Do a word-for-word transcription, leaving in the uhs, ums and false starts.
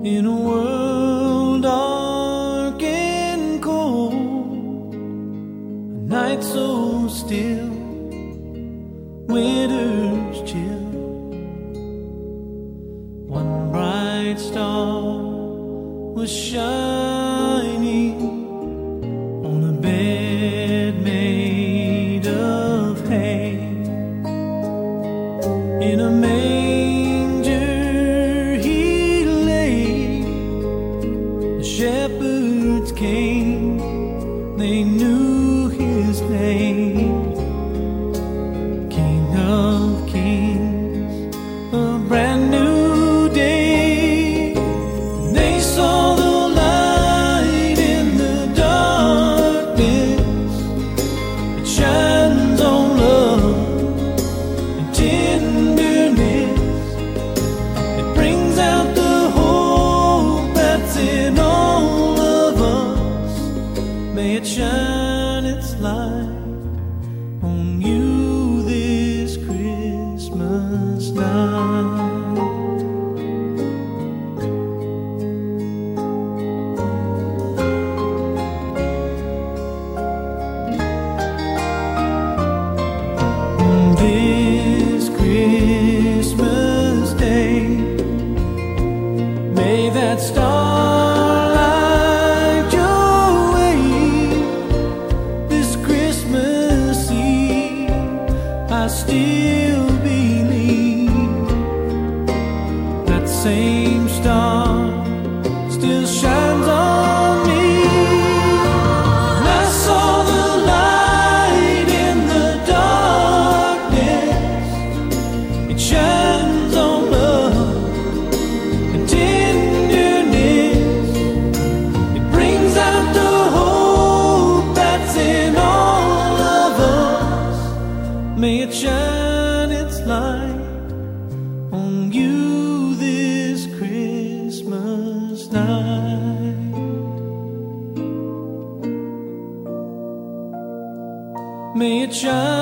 In a world dark and cold, a night so still, winter's chill, one bright star was shining on a bed made of hay. In a manger he lay, the shepherds came, they knew his name. King of Kings, a brand new day. They saw the light in the darkness. It shines on love and tenderness. It brings out the hope that's in all of us. May it shine its light on you this Christmas night. This Christmas day, may that star light your way. This Christmas Eve, I still believe that same star still shines on me. And I saw the light in the darkness. It shines on love and tenderness. It brings out the hope that's in all of us. May it shine its light on you this Christmas night. May it shine